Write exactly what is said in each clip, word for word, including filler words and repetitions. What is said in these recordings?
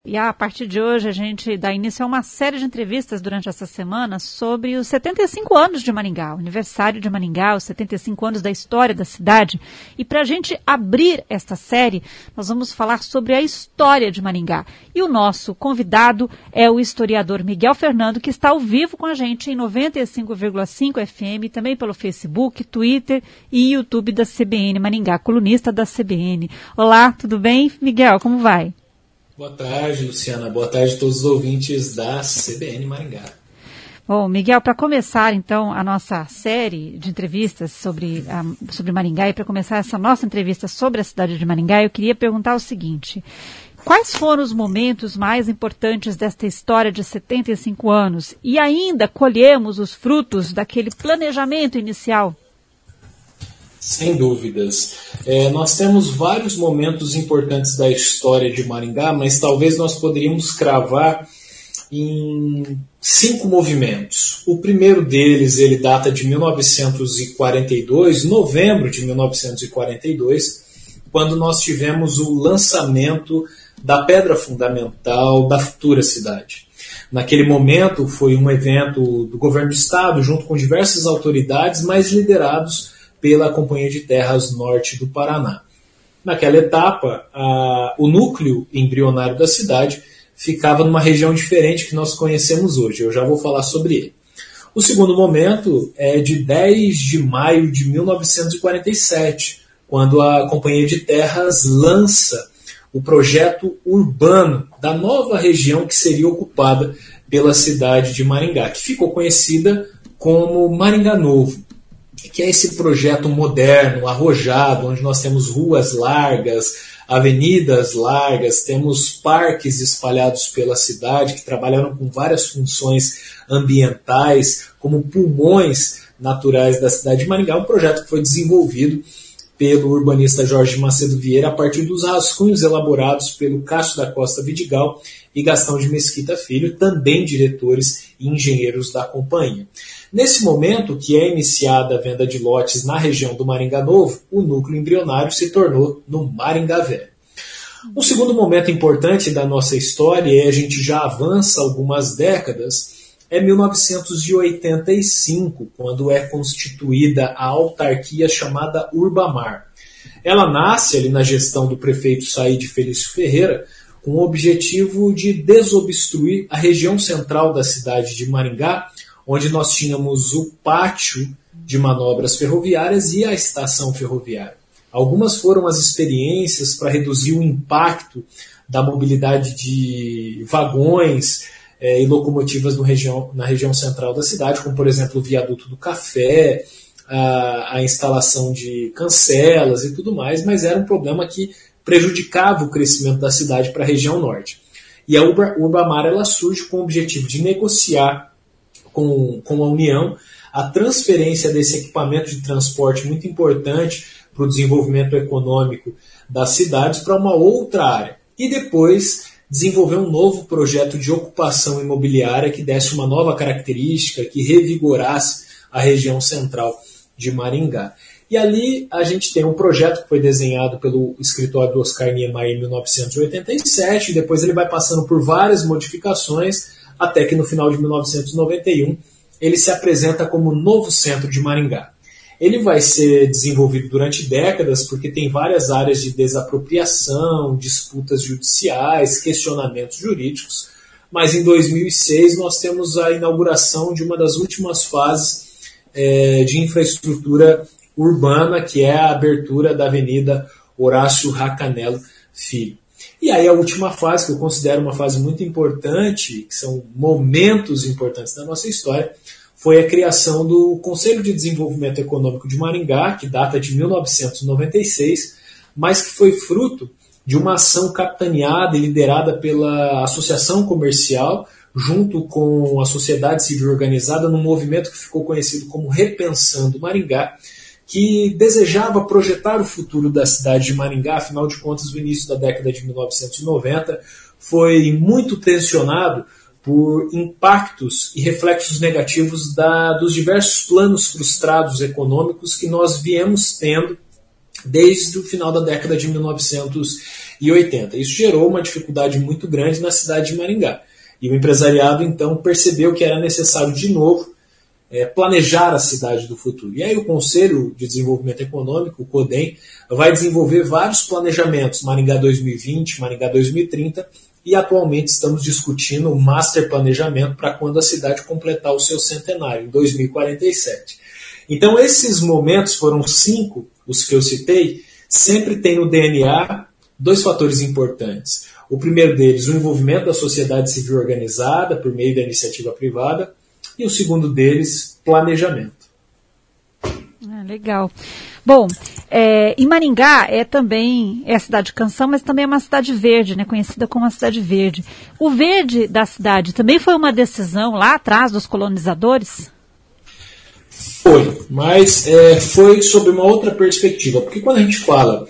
E a partir de hoje a gente dá início a uma série de entrevistas durante essa semana sobre os setenta e cinco anos de Maringá, o aniversário de Maringá, os setenta e cinco anos da história da cidade. E para a gente abrir esta série, nós vamos falar sobre a história de Maringá. E o nosso convidado é o historiador Miguel Fernando, que está ao vivo com a gente em noventa e cinco vírgula cinco F M, também pelo Facebook, Twitter e YouTube da C B N Maringá, colunista da C B N. Olá, tudo bem, Miguel? Como vai? Boa tarde, Luciana. Boa tarde a todos os ouvintes da C B N Maringá. Bom, Miguel, para começar, então, a nossa série de entrevistas sobre, a, sobre Maringá e para começar essa nossa entrevista sobre a cidade de Maringá, eu queria perguntar o seguinte: quais foram os momentos mais importantes desta história de setenta e cinco anos? E ainda colhemos os frutos daquele planejamento inicial? Sem dúvidas. É, nós temos vários momentos importantes da história de Maringá, mas talvez nós poderíamos cravar em cinco movimentos. O primeiro deles, ele data de mil novecentos e quarenta e dois, novembro de mil novecentos e quarenta e dois, quando nós tivemos o lançamento da pedra fundamental da futura cidade. Naquele momento, foi um evento do governo do estado, junto com diversas autoridades, mas liderados pela Companhia de Terras Norte do Paraná. Naquela etapa, a, o núcleo embrionário da cidade ficava numa região diferente que nós conhecemos hoje. Eu já vou falar sobre ele. O segundo momento é de dez de maio de mil novecentos e quarenta e sete, quando a Companhia de Terras lança o projeto urbano da nova região que seria ocupada pela cidade de Maringá, que ficou conhecida como Maringá Novo, que é esse projeto moderno, arrojado, onde nós temos ruas largas, avenidas largas, temos parques espalhados pela cidade que trabalharam com várias funções ambientais, como pulmões naturais da cidade de Maringá, um projeto que foi desenvolvido pelo urbanista Jorge Macedo Vieira a partir dos rascunhos elaborados pelo Cássio da Costa Vidigal e Gastão de Mesquita Filho, também diretores e engenheiros da companhia. Nesse momento, que é iniciada a venda de lotes na região do Maringá Novo, o núcleo embrionário se tornou no Maringá Velho. Um segundo momento importante da nossa história, e a gente já avança algumas décadas, é mil novecentos e oitenta e cinco, quando é constituída a autarquia chamada Urbamar. Ela nasce ali na gestão do prefeito Saíde Felício Ferreira, com o objetivo de desobstruir a região central da cidade de Maringá, onde nós tínhamos o pátio de manobras ferroviárias e a estação ferroviária. Algumas foram as experiências para reduzir o impacto da mobilidade de vagões eh, e locomotivas no região, na região central da cidade, como, por exemplo, o viaduto do Café, a, a instalação de cancelas e tudo mais, mas era um problema que prejudicava o crescimento da cidade para a região norte. E a Urbamar ela surge com o objetivo de negociar com, com a União a transferência desse equipamento de transporte muito importante para o desenvolvimento econômico das cidades para uma outra área. E depois desenvolver um novo projeto de ocupação imobiliária que desse uma nova característica, que revigorasse a região central de Maringá. E ali a gente tem um projeto que foi desenhado pelo escritório do Oscar Niemeyer em mil novecentos e oitenta e sete, e depois ele vai passando por várias modificações, até que no final de mil novecentos e noventa e um ele se apresenta como novo centro de Maringá. Ele vai ser desenvolvido durante décadas, porque tem várias áreas de desapropriação, disputas judiciais, questionamentos jurídicos, mas em dois mil e seis nós temos a inauguração de uma das últimas fases é, de infraestrutura urbana, que é a abertura da Avenida Horácio Racanello Filho. E aí a última fase, que eu considero uma fase muito importante, que são momentos importantes da nossa história, foi a criação do Conselho de Desenvolvimento Econômico de Maringá, que data de mil novecentos e noventa e seis, mas que foi fruto de uma ação capitaneada e liderada pela Associação Comercial, junto com a sociedade civil organizada, num movimento que ficou conhecido como Repensando Maringá, que desejava projetar o futuro da cidade de Maringá. Afinal de contas, o início da década de mil novecentos e noventa foi muito tensionado por impactos e reflexos negativos da, dos diversos planos frustrados econômicos que nós viemos tendo desde o final da década de mil novecentos e oitenta. Isso gerou uma dificuldade muito grande na cidade de Maringá. E o empresariado, então, percebeu que era necessário, de novo, é, planejar a cidade do futuro. E aí o Conselho de Desenvolvimento Econômico, o CODEM, vai desenvolver vários planejamentos, Maringá dois mil e vinte, Maringá dois mil e trinta, e atualmente estamos discutindo o Master Planejamento para quando a cidade completar o seu centenário, em dois mil e quarenta e sete. Então, esses momentos foram cinco, os que eu citei, sempre tem no D N A dois fatores importantes. O primeiro deles, o envolvimento da sociedade civil organizada por meio da iniciativa privada, e o segundo deles, planejamento. Ah, legal. Bom, é, em Maringá é também é a cidade de Canção, mas também é uma cidade verde, né, conhecida como a cidade verde. O verde da cidade também foi uma decisão lá atrás dos colonizadores? Foi, mas é, foi sob uma outra perspectiva, porque quando a gente fala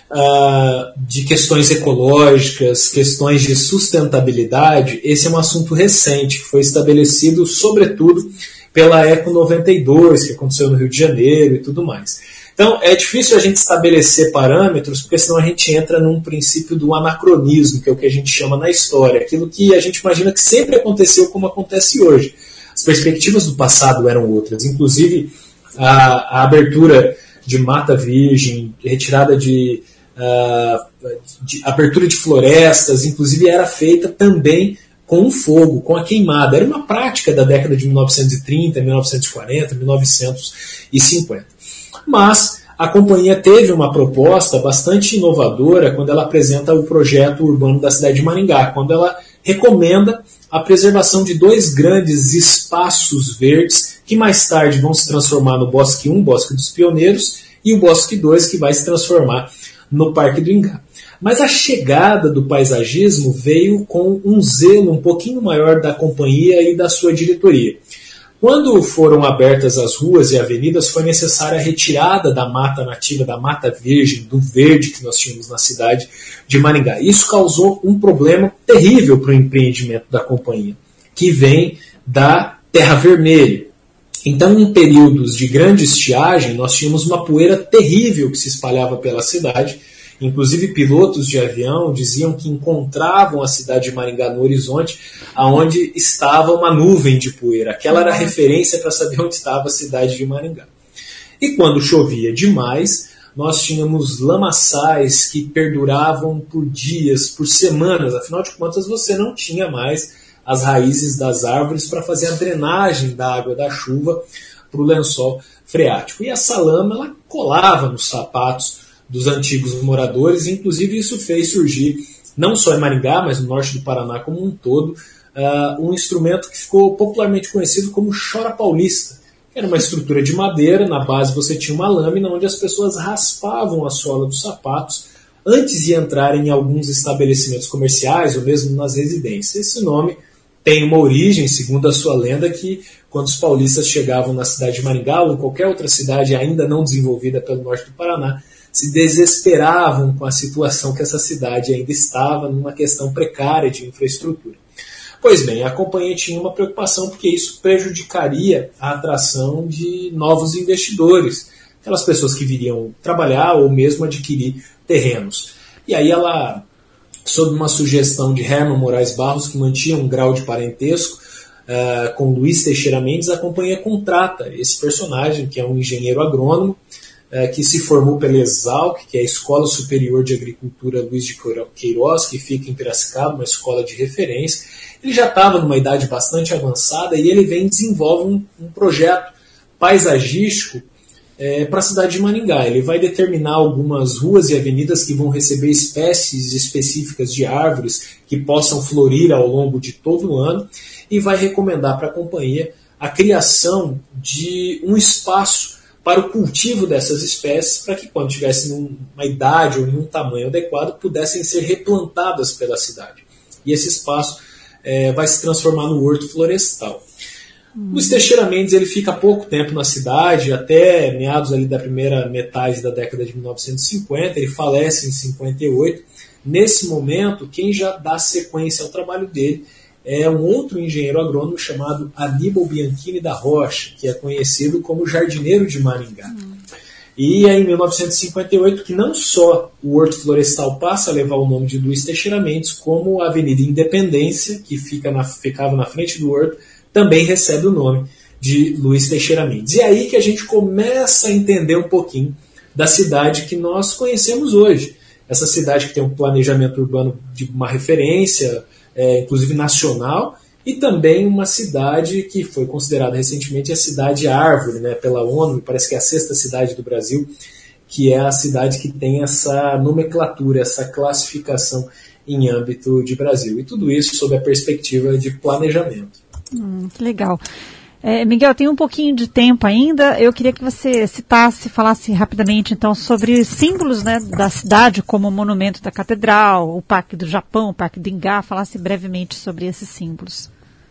ah, de questões ecológicas, questões de sustentabilidade, esse é um assunto recente, que foi estabelecido sobretudo pela Eco noventa e dois, que aconteceu no Rio de Janeiro e tudo mais. Então é difícil a gente estabelecer parâmetros, porque senão a gente entra num princípio do anacronismo, que é o que a gente chama na história, aquilo que a gente imagina que sempre aconteceu como acontece hoje. As perspectivas do passado eram outras, inclusive a, a abertura de mata virgem, retirada de, uh, de abertura de florestas, inclusive era feita também com o fogo, com a queimada. Era uma prática da década de mil novecentos e trinta, mil novecentos e quarenta, mil novecentos e cinquenta. Mas a companhia teve uma proposta bastante inovadora quando ela apresenta o projeto urbano da cidade de Maringá, quando ela recomenda a preservação de dois grandes espaços verdes que mais tarde vão se transformar no Bosque um, Bosque dos Pioneiros, e o Bosque dois, que vai se transformar no Parque do Ingá. Mas a chegada do paisagismo veio com um zelo um pouquinho maior da companhia e da sua diretoria. Quando foram abertas as ruas e avenidas, foi necessária a retirada da mata nativa, da mata virgem, do verde que nós tínhamos na cidade de Maringá. Isso causou um problema terrível para o empreendimento da companhia, que vem da terra vermelha. Então, em períodos de grande estiagem, nós tínhamos uma poeira terrível que se espalhava pela cidade. Inclusive, pilotos de avião diziam que encontravam a cidade de Maringá no horizonte, aonde estava uma nuvem de poeira. Aquela era a referência para saber onde estava a cidade de Maringá. E quando chovia demais, nós tínhamos lamaçais que perduravam por dias, por semanas. Afinal de contas, você não tinha mais as raízes das árvores para fazer a drenagem da água da chuva para o lençol freático. E essa lama ela colava nos sapatos dos antigos moradores, e inclusive isso fez surgir, não só em Maringá, mas no norte do Paraná como um todo, uh, um instrumento que ficou popularmente conhecido como chora paulista. Era uma estrutura de madeira, na base você tinha uma lâmina onde as pessoas raspavam a sola dos sapatos antes de entrarem em alguns estabelecimentos comerciais ou mesmo nas residências. Esse nome tem uma origem, segundo a sua lenda, que quando os paulistas chegavam na cidade de Maringá ou em qualquer outra cidade ainda não desenvolvida pelo norte do Paraná, se desesperavam com a situação que essa cidade ainda estava numa questão precária de infraestrutura. Pois bem, a companhia tinha uma preocupação porque isso prejudicaria a atração de novos investidores, aquelas pessoas que viriam trabalhar ou mesmo adquirir terrenos. E aí ela, sob uma sugestão de Herman Moraes Barros, que mantinha um grau de parentesco uh, com Luiz Teixeira Mendes, a companhia contrata esse personagem, que é um engenheiro agrônomo, que se formou pela Exalc, que é a Escola Superior de Agricultura Luiz de Queiroz, que fica em Piracicaba, uma escola de referência. Ele já estava numa idade bastante avançada e ele vem e desenvolve um, um projeto paisagístico é, para a cidade de Maringá. Ele vai determinar algumas ruas e avenidas que vão receber espécies específicas de árvores que possam florir ao longo de todo o ano e vai recomendar para a companhia a criação de um espaço para o cultivo dessas espécies, para que quando tivessem uma idade ou em um tamanho adequado, pudessem ser replantadas pela cidade. E esse espaço é, vai se transformar no horto florestal. Hum. Luiz Teixeira Mendes ele fica pouco tempo na cidade, até meados ali da primeira metade da década de mil novecentos e cinquenta, ele falece em cinquenta e oito. Nesse momento, quem já dá sequência ao trabalho dele é um outro engenheiro agrônomo chamado Aníbal Bianchini da Rocha, que é conhecido como jardineiro de Maringá. Hum. E é em mil novecentos e cinquenta e oito que não só o Horto Florestal passa a levar o nome de Luiz Teixeira Mendes, como a Avenida Independência, que fica na, ficava na frente do Horto, também recebe o nome de Luiz Teixeira Mendes. E é aí que a gente começa a entender um pouquinho da cidade que nós conhecemos hoje. Essa cidade que tem um planejamento urbano de uma referência, é, inclusive nacional, e também uma cidade que foi considerada recentemente a cidade árvore, né, pela ONU, parece que é a sexta cidade do Brasil, que é a cidade que tem essa nomenclatura, essa classificação em âmbito de Brasil. E tudo isso sob a perspectiva de planejamento. Hum, que legal. É, Miguel, tem um pouquinho de tempo ainda. Eu queria que você citasse, falasse rapidamente, então, sobre símbolos, né, da cidade, como o Monumento da Catedral, o Parque do Japão, o Parque do Ingá, falasse brevemente sobre esses símbolos.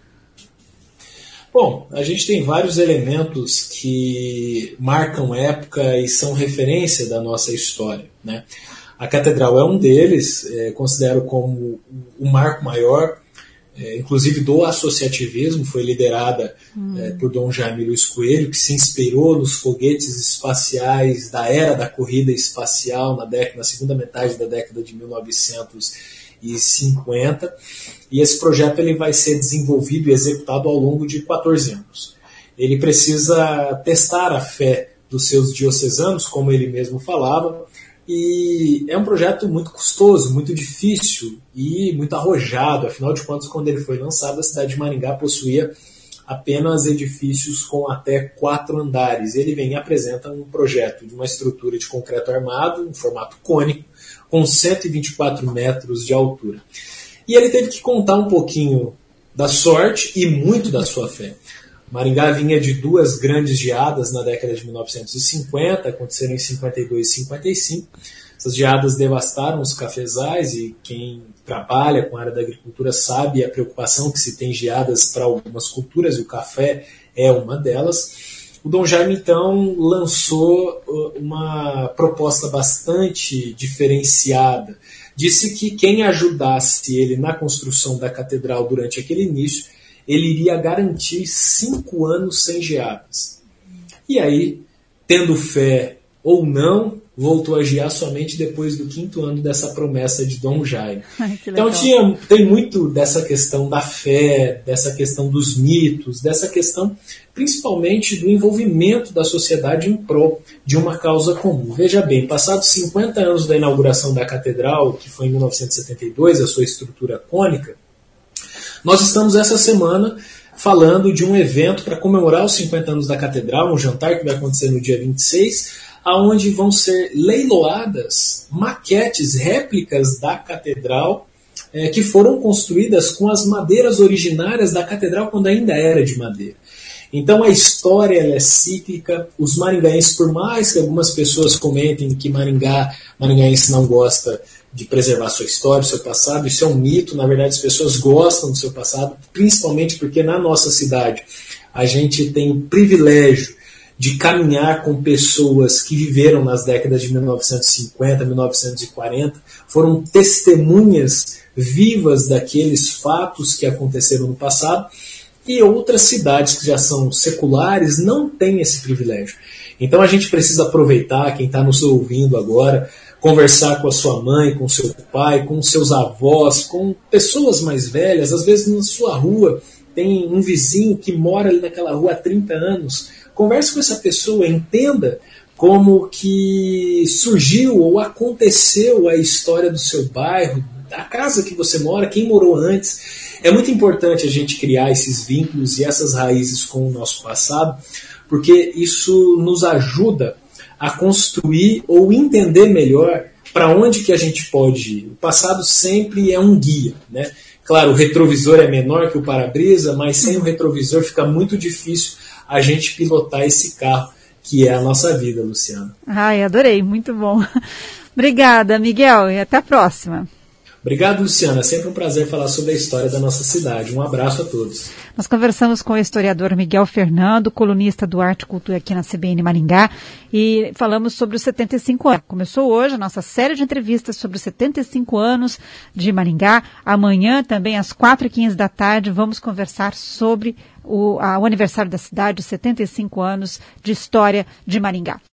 Bom, a gente tem vários elementos que marcam época e são referência da nossa história, né? A Catedral é um deles, é, considero como o marco maior, É, inclusive do associativismo, foi liderada hum. é, por Dom Jaime Luiz Coelho, que se inspirou nos foguetes espaciais da era da corrida espacial na, década, na segunda metade da década de mil novecentos e cinquenta, e esse projeto ele vai ser desenvolvido e executado ao longo de quatorze anos. Ele precisa testar a fé dos seus diocesanos, como ele mesmo falava, e é um projeto muito custoso, muito difícil e muito arrojado. Afinal de contas, quando ele foi lançado, a cidade de Maringá possuía apenas edifícios com até quatro andares. Ele vem e apresenta um projeto de uma estrutura de concreto armado, em formato cônico, com cento e vinte e quatro metros de altura. E ele teve que contar um pouquinho da sorte e muito da sua fé. Maringá vinha de duas grandes geadas na década de mil novecentos e cinquenta, aconteceram em cinquenta e dois e cinquenta e cinco. Essas geadas devastaram os cafezais e quem trabalha com a área da agricultura sabe a preocupação que se tem geadas para algumas culturas, e o café é uma delas. O Dom Jaime, então, lançou uma proposta bastante diferenciada. Disse que quem ajudasse ele na construção da catedral durante aquele início, ele iria garantir cinco anos sem geadas. E aí, tendo fé ou não, voltou a gear somente depois do quinto ano dessa promessa de Dom Jaime. Ai, então tinha, tem muito dessa questão da fé, dessa questão dos mitos, dessa questão principalmente do envolvimento da sociedade em prol de uma causa comum. Veja bem, passados cinquenta anos da inauguração da catedral, que foi em mil novecentos e setenta e dois, a sua estrutura cônica, nós estamos essa semana falando de um evento para comemorar os cinquenta anos da catedral, um jantar que vai acontecer no dia vinte e seis, onde vão ser leiloadas maquetes, réplicas da catedral, é, que foram construídas com as madeiras originárias da catedral quando ainda era de madeira. Então a história ela é cíclica, os maringaenses, por mais que algumas pessoas comentem que Maringá, maringaense não gosta de preservar sua história, seu passado, isso é um mito. Na verdade, as pessoas gostam do seu passado, principalmente porque na nossa cidade a gente tem o privilégio de caminhar com pessoas que viveram nas décadas de mil novecentos e cinquenta, mil novecentos e quarenta, foram testemunhas vivas daqueles fatos que aconteceram no passado, e outras cidades que já são seculares não têm esse privilégio. Então a gente precisa aproveitar, quem está nos ouvindo agora, conversar com a sua mãe, com o seu pai, com os seus avós, com pessoas mais velhas. Às vezes na sua rua tem um vizinho que mora ali naquela rua há trinta anos. Converse com essa pessoa, entenda como que surgiu ou aconteceu a história do seu bairro, da casa que você mora, quem morou antes. É muito importante a gente criar esses vínculos e essas raízes com o nosso passado, porque isso nos ajuda a construir ou entender melhor para onde que a gente pode ir. O passado sempre é um guia, né? Claro, o retrovisor é menor que o para-brisa, mas sem o retrovisor fica muito difícil a gente pilotar esse carro que é a nossa vida, Luciana. Ai, adorei, muito bom. Obrigada, Miguel, e até a próxima. Obrigado, Luciana. É sempre um prazer falar sobre a história da nossa cidade. Um abraço a todos. Nós conversamos com o historiador Miguel Fernando, colunista do Arte e Cultura aqui na C B N Maringá, e falamos sobre os setenta e cinco anos. Começou hoje a nossa série de entrevistas sobre os setenta e cinco anos de Maringá. Amanhã, também às quatro e quinze da tarde, vamos conversar sobre o, a, o aniversário da cidade, os setenta e cinco anos de história de Maringá.